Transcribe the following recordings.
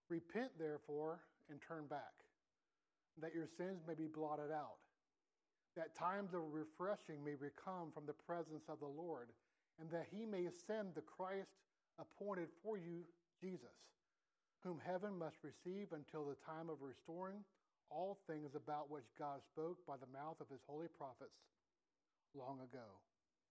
Repent, therefore, and turn back, that your sins may be blotted out, that times of refreshing may come from the presence of the Lord, and that he may send the Christ appointed for you, Jesus, whom heaven must receive until the time of restoring all things about which God spoke by the mouth of his holy prophets long ago.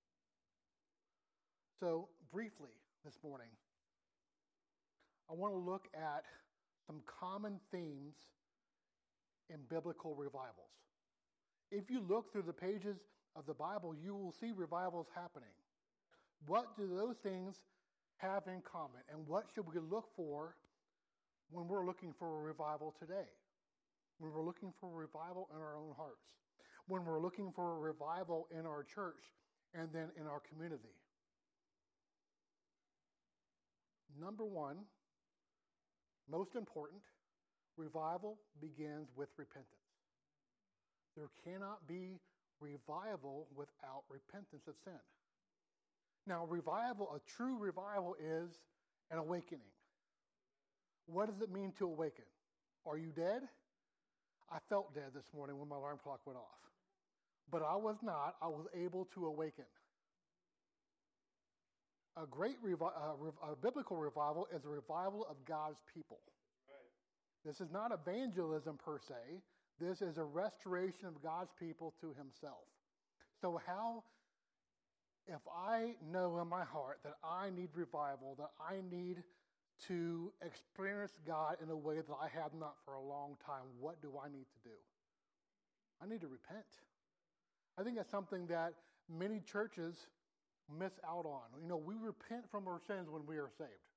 So, briefly this morning, I want to look at some common themes in biblical revivals. If you look through the pages of the Bible, you will see revivals happening. What do those things have in common? And what should we look for when we're looking for a revival today? When we're looking for a revival in our own hearts? When we're looking for a revival in our church and then in our community? Number one, most important, revival begins with repentance. There cannot be revival without repentance of sin. Now, a true revival is an awakening. What does it mean to awaken? Are you dead? I felt dead this morning when my alarm clock went off. But I was not. I was able to awaken. A biblical revival is a revival of God's people. Right. This is not evangelism per se. This is a restoration of God's people to himself. So if I know in my heart that I need revival, that I need to experience God in a way that I have not for a long time, what do I need to do? I need to repent. I think that's something that many churches miss out on. We repent from our sins when we are saved.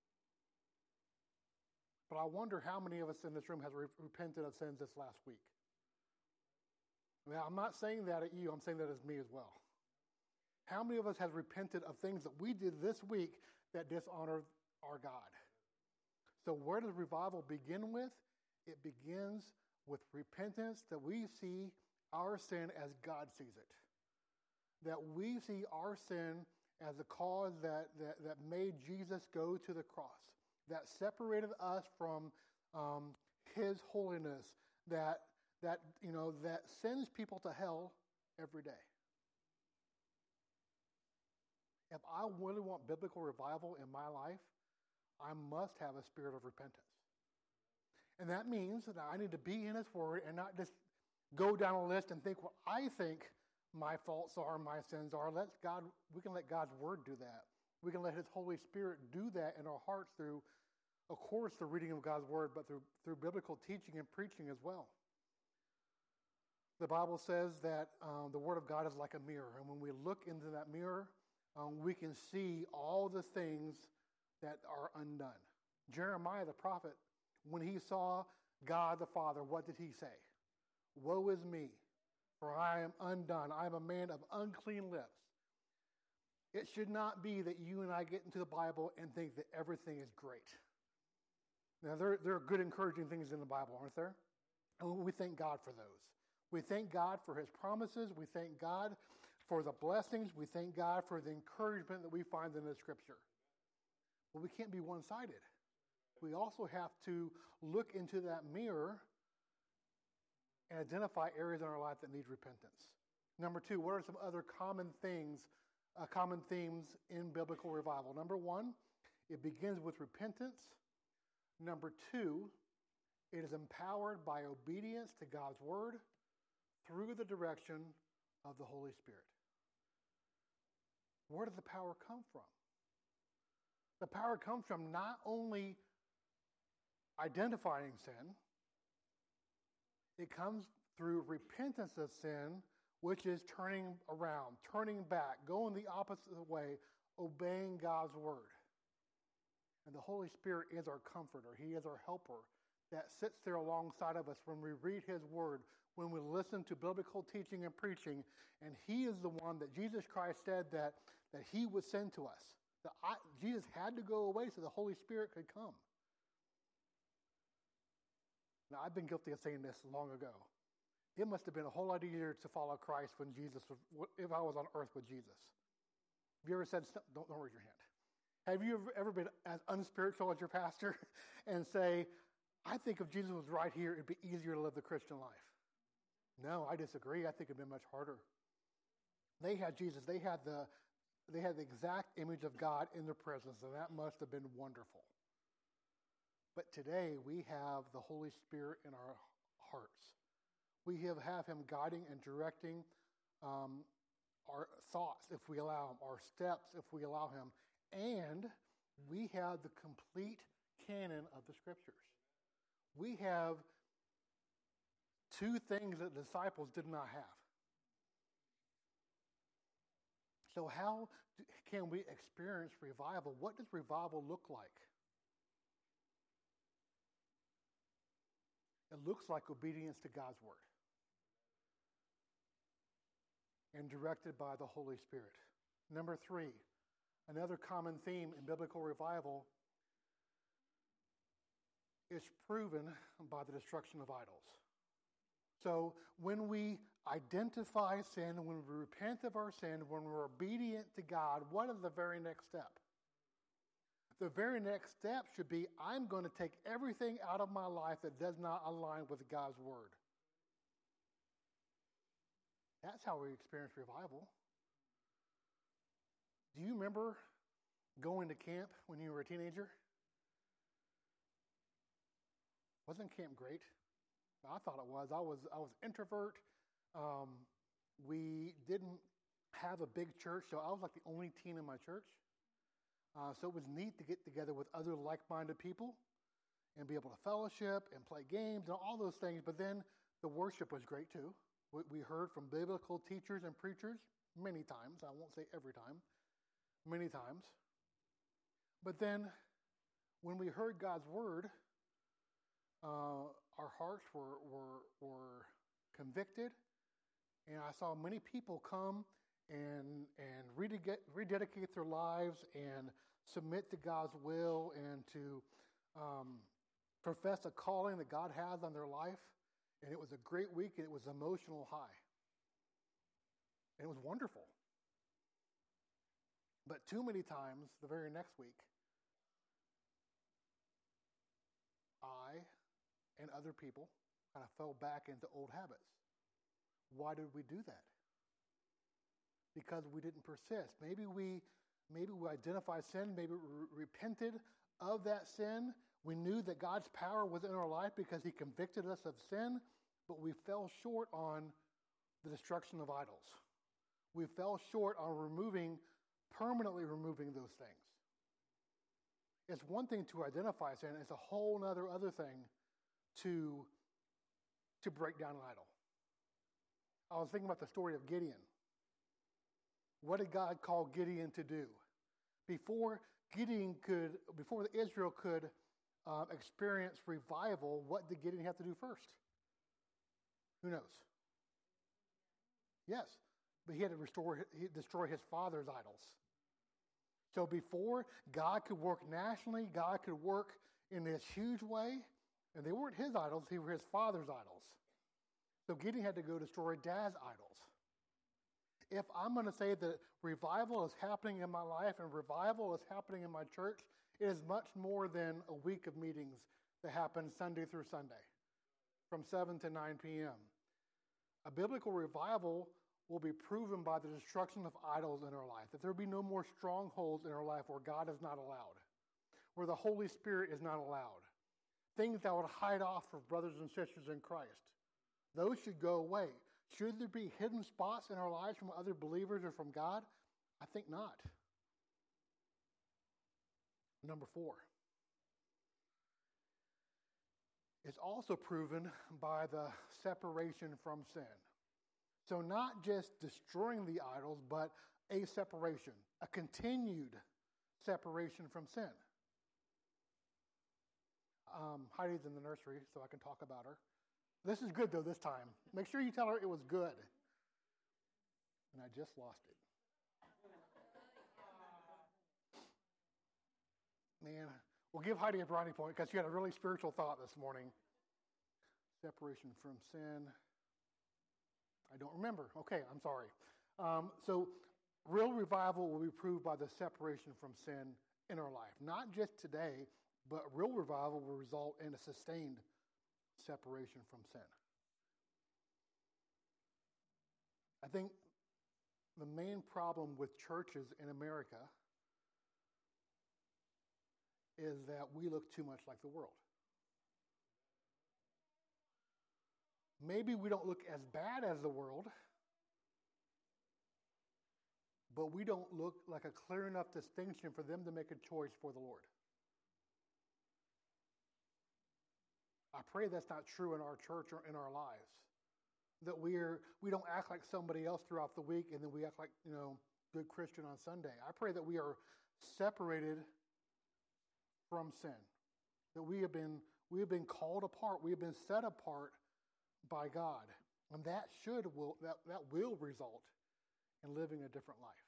But I wonder how many of us in this room has repented of sins this last week. Now, I'm not saying that at you. I'm saying that as me as well. How many of us have repented of things that we did this week that dishonored our God? So where does revival begin with? It begins with repentance, that we see our sin as God sees it. That we see our sin as the cause that made Jesus go to the cross. That separated us from his holiness. That sends people to hell every day. If I really want biblical revival in my life, I must have a spirit of repentance. And that means that I need to be in his word and not just go down a list and think what I think my faults are, my sins are. We can let God's word do that. We can let his Holy Spirit do that in our hearts through, of course, the reading of God's word, but through biblical teaching and preaching as well. The Bible says that the word of God is like a mirror. And when we look into that mirror, we can see all the things that are undone. Jeremiah the prophet, when he saw God the Father, what did he say? Woe is me, for I am undone. I am a man of unclean lips. It should not be that you and I get into the Bible and think that everything is great. Now, there are good, encouraging things in the Bible, aren't there? And we thank God for those. We thank God for his promises. We thank God for the blessings. We thank God for the encouragement that we find in the Scripture. But we can't be one-sided. We also have to look into that mirror and identify areas in our life that need repentance. Number two, what are some other common themes in biblical revival? Number one, it begins with repentance. Number two, it is empowered by obedience to God's word through the direction of the Holy Spirit. Where does the power come from? The power comes from not only identifying sin, it comes through repentance of sin, which is turning around, turning back, going the opposite way, obeying God's word. And the Holy Spirit is our comforter. He is our helper that sits there alongside of us when we read his word, when we listen to biblical teaching and preaching. And he is the one that Jesus Christ said that he would send to us. Jesus had to go away so the Holy Spirit could come. Now, I've been guilty of saying this long ago. It must have been a whole lot easier to follow Christ if I was on earth with Jesus. Have you ever said, don't raise your hand. Have you ever been as unspiritual as your pastor and say, I think if Jesus was right here, it'd be easier to live the Christian life? No, I disagree. I think it'd be much harder. They had Jesus. They had the exact image of God in their presence, and that must have been wonderful. But today, we have the Holy Spirit in our hearts. We have him guiding and directing our thoughts, if we allow him, our steps, if we allow him. And we have the complete canon of the Scriptures. We have two things that the disciples did not have. So how can we experience revival? What does revival look like? It looks like obedience to God's word and directed by the Holy Spirit. Number 3, another common theme in biblical revival is proven by the destruction of idols. So when we identify sin, when we repent of our sin, when we're obedient to God, what is the very next step? The very next step should be, I'm going to take everything out of my life that does not align with God's word. That's how we experience revival. Do you remember going to camp when you were a teenager? Wasn't camp great? I thought it was. I was introvert. We didn't have a big church, so I was like the only teen in my church. So it was neat to get together with other like-minded people and be able to fellowship and play games and all those things. But then the worship was great too. We heard from biblical teachers and preachers many times. I won't say every time. Many times. But then when we heard God's word, our hearts were convicted, and I saw many people come and rededicate their lives and submit to God's will and to profess a calling that God has on their life. And it was a great week, and it was an emotional high. And it was wonderful. But too many times, the very next week, I and other people kind of fell back into old habits. Why did we do that? Because we didn't persist. Maybe we identified sin, maybe we repented of that sin. We knew that God's power was in our life because he convicted us of sin, but we fell short on the destruction of idols. We fell short on permanently removing those things. It's one thing to identify sin, it's a whole other thing to break down an idol. I was thinking about the story of Gideon. What did God call Gideon to do? Before Israel could experience revival, what did Gideon have to do first? Who knows? Yes, but he had to destroy his father's idols. So before God could work nationally, God could work in this huge way, and they weren't his idols, they were his father's idols. So Gideon had to go destroy dad's idols. If I'm going to say that revival is happening in my life and revival is happening in my church, it is much more than a week of meetings that happen Sunday through Sunday from 7 to 9 p.m. A biblical revival will be proven by the destruction of idols in our life, that there will be no more strongholds in our life where God is not allowed, where the Holy Spirit is not allowed, things that would hide off from brothers and sisters in Christ. Those should go away. Should there be hidden spots in our lives from other believers or from God? I think not. Number 4. It's also proven by the separation from sin. So not just destroying the idols, but a separation, a continued separation from sin. Heidi's in the nursery, so I can talk about her. This is good, though, this time. Make sure you tell her it was good. And I just lost it. Man, we'll give Heidi a brownie point because she had a really spiritual thought this morning. Separation from sin. I don't remember. Okay, I'm sorry. So real revival will be proved by the separation from sin in our life. Not just today, but real revival will result in a sustained separation from sin. I think the main problem with churches in America is that we look too much like the world. Maybe we don't look as bad as the world, but we don't look like a clear enough distinction for them to make a choice for the Lord. I pray that's not true in our church or in our lives. That we don't act like somebody else throughout the week and then we act like, good Christian on Sunday. I pray that we are separated from sin. That we have been called apart. We have been set apart by God. And that will result in living a different life.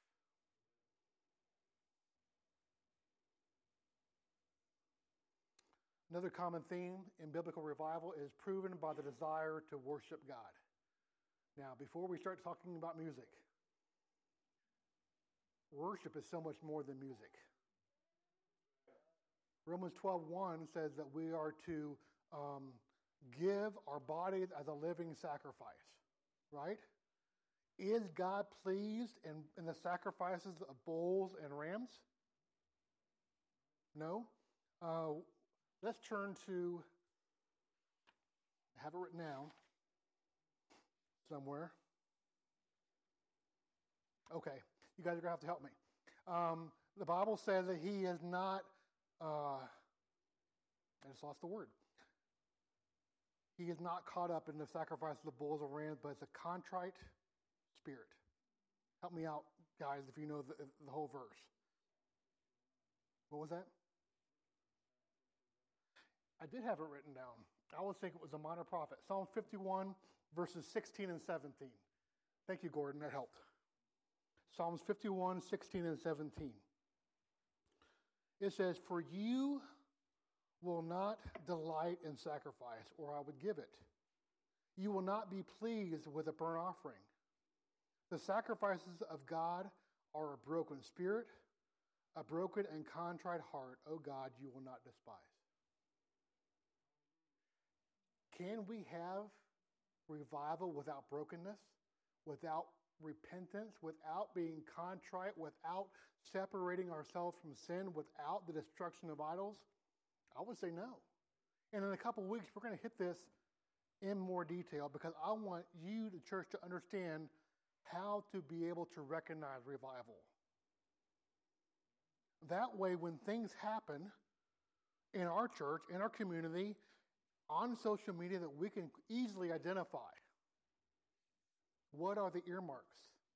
Another common theme in biblical revival is proven by the desire to worship God. Now, before we start talking about music, worship is so much more than music. Romans 12:1 says that we are to give our bodies as a living sacrifice, right? Is God pleased in the sacrifices of bulls and rams? No. Let's turn to, I have it written down somewhere. Okay, you guys are going to have to help me. The Bible says that he is not, I just lost the word. He is not caught up in the sacrifice of the bulls or rams, but it's a contrite spirit. Help me out, guys, if you know the whole verse. What was that? I did have it written down. I always think it was a minor prophet. Psalm 51, verses 16 and 17. Thank you, Gordon. That helped. Psalms 51, 16 and 17. It says, "For you will not delight in sacrifice, or I would give it. You will not be pleased with a burnt offering. The sacrifices of God are a broken spirit, a broken and contrite heart. O God, you will not despise." Can we have revival without brokenness, without repentance, without being contrite, without separating ourselves from sin, without the destruction of idols? I would say no. And in a couple of weeks, we're going to hit this in more detail because I want you, the church, to understand how to be able to recognize revival. That way, when things happen in our church, in our community, on social media, that we can easily identify what are the earmarks.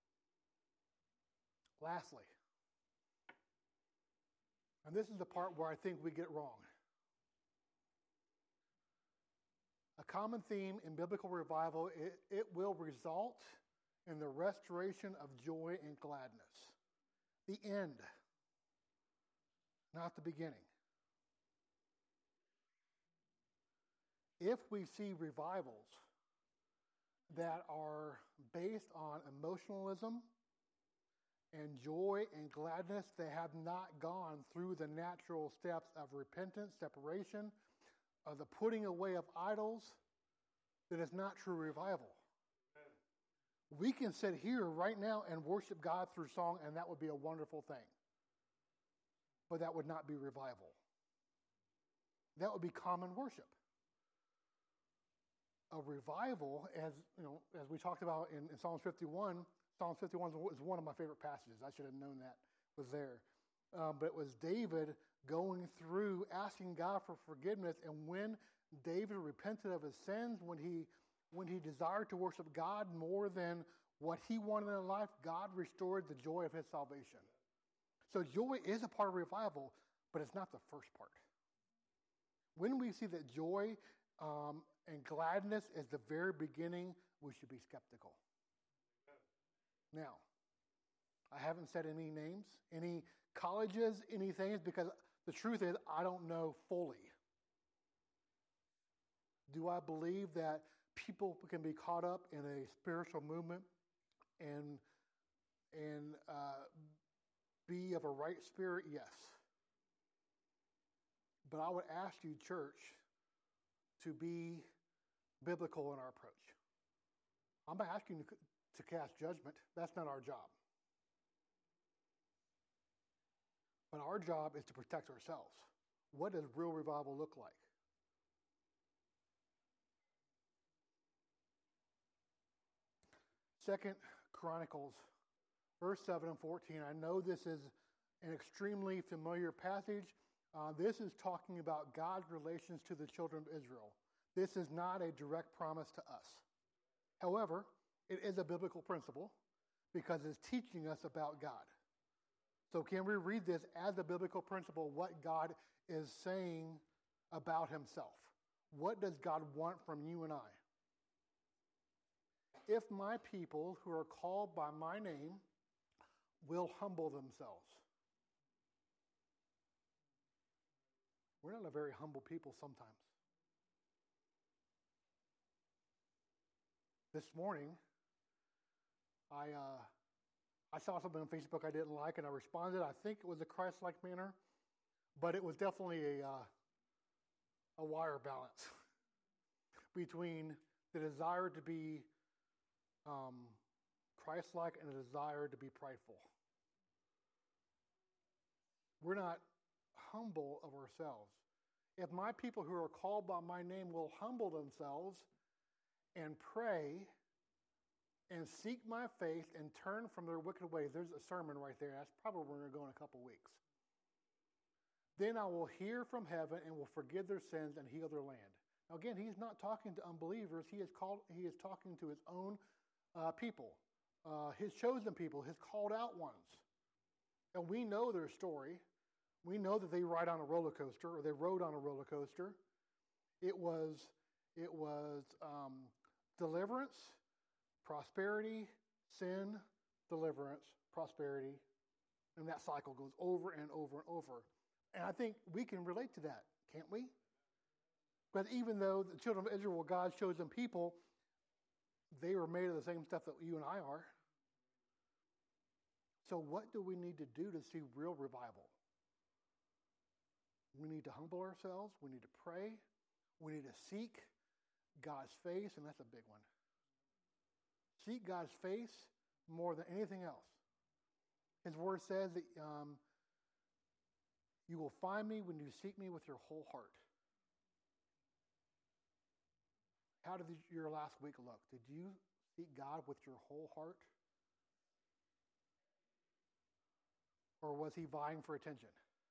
Lastly, and this is the part where I think we get wrong. A common theme in biblical revival, it will result in the restoration of joy and gladness. The end, not the beginning. If we see revivals that are based on emotionalism and joy and gladness, they have not gone through the natural steps of repentance, separation, of the putting away of idols, then it's not true revival. Amen. We can sit here right now and worship God through song, and that would be a wonderful thing. But that would not be revival. That would be common worship. A revival, as we talked about in Psalms 51. Psalms 51 is one of my favorite passages. I should have known that was there. But it was David going through asking God for forgiveness, and when David repented of his sins, when he desired to worship God more than what he wanted in life, God restored the joy of his salvation. So joy is a part of revival, but it's not the first part. When we see that joy and gladness is the very beginning, we should be skeptical. Now, I haven't said any names, any colleges, any things, because the truth is I don't know fully. Do I believe that people can be caught up in a spiritual movement and be of a right spirit? Yes. But I would ask you, church, to be biblical in our approach. I'm not asking you to cast judgment. That's not our job. But our job is to protect ourselves. What does real revival look like? Second Chronicles, verse 7 and 14. I know this is an extremely familiar passage. This is talking about God's relations to the children of Israel. This is not a direct promise to us. However, it is a biblical principle because it's teaching us about God. So can we read this as a biblical principle, what God is saying about himself? What does God want from you and I? If my people who are called by my name will humble themselves. We're not a very humble people sometimes. This morning, I saw something on Facebook I didn't like, and I responded. I think it was a Christ-like manner, but it was definitely a wire balance between the desire to be Christ-like and a desire to be prideful. We're not humble of ourselves. If my people who are called by my name will humble themselves and pray and seek my face and turn from their wicked ways, there's a sermon right there. That's probably where we're going to go in a couple weeks. Then I will hear from heaven and will forgive their sins and heal their land. Now again, he's not talking to unbelievers. He is talking to his own people, his chosen people, his called out ones. And we know their story. We know that they ride on a roller coaster, or they rode on a roller coaster. It was deliverance, prosperity, sin, deliverance, prosperity, and that cycle goes over and over and over. And I think we can relate to that, can't we? But even though the children of Israel were God's chosen people, they were made of the same stuff that you and I are. So what do we need to do to see real revival? We need to humble ourselves. We need to pray. We need to seek God's face, and that's a big one. Seek God's face more than anything else. His word says that you will find me when you seek me with your whole heart. How did your last week look? Did you seek God with your whole heart? Or was he vying for attention?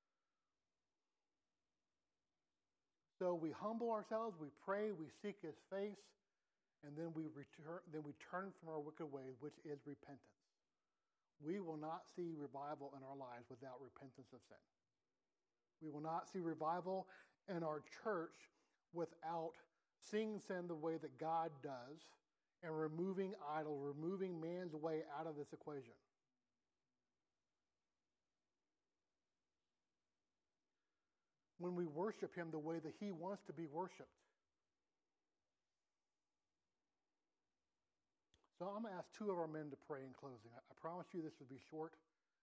So we humble ourselves, we pray, we seek his face, and then we turn from our wicked ways, which is repentance. We will not see revival in our lives without repentance of sin. We will not see revival in our church without seeing sin the way that God does and removing idol, removing man's way out of this equation. When we worship him the way that he wants to be worshiped. So I'm going to ask two of our men to pray in closing. I promise you this will be short.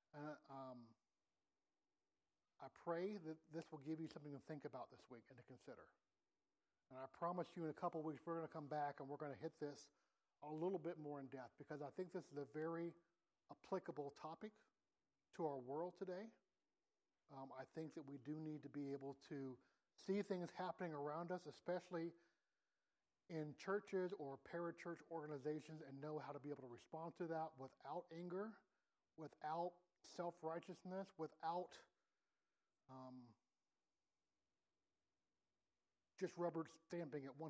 I pray that this will give you something to think about this week and to consider. And I promise you in a couple of weeks we're going to come back and we're going to hit this a little bit more in depth because I think this is a very applicable topic to our world today. I think that we do need to be able to see things happening around us, especially in churches or parachurch organizations, and know how to be able to respond to that without anger, without self-righteousness, without just rubber stamping it 100%.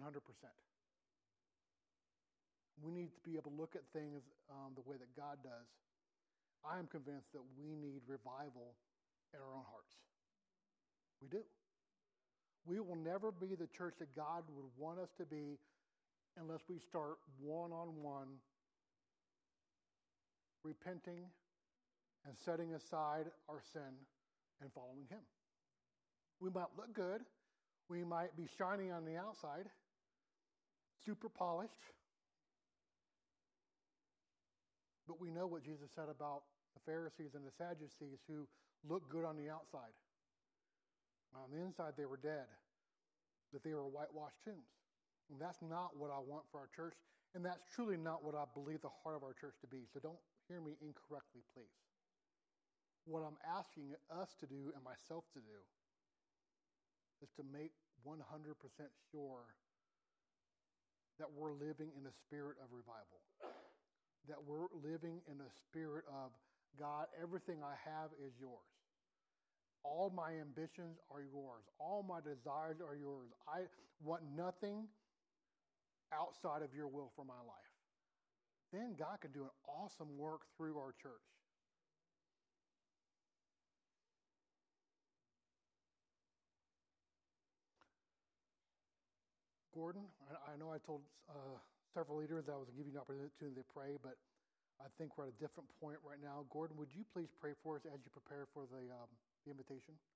We need to be able to look at things the way that God does. I am convinced that we need revival in our own hearts. We do. We will never be the church that God would want us to be unless we start one-on-one repenting and setting aside our sin and following him. We might look good. We might be shiny on the outside, super polished, but we know what Jesus said about the Pharisees and the Sadducees who look good on the outside, On the inside, they were dead, that they were whitewashed tombs. And that's not what I want for our church, and that's truly not what I believe the heart of our church to be. So don't hear me incorrectly, please. What I'm asking us to do and myself to do is to make 100% sure that we're living in a spirit of revival, that we're living in a spirit of, God, everything I have is yours. All my ambitions are yours. All my desires are yours. I want nothing outside of your will for my life. Then God can do an awesome work through our church. Gordon, I know I told several leaders that I was going to give you an opportunity to pray, but I think we're at a different point right now. Gordon, would you please pray for us as you prepare for the invitation?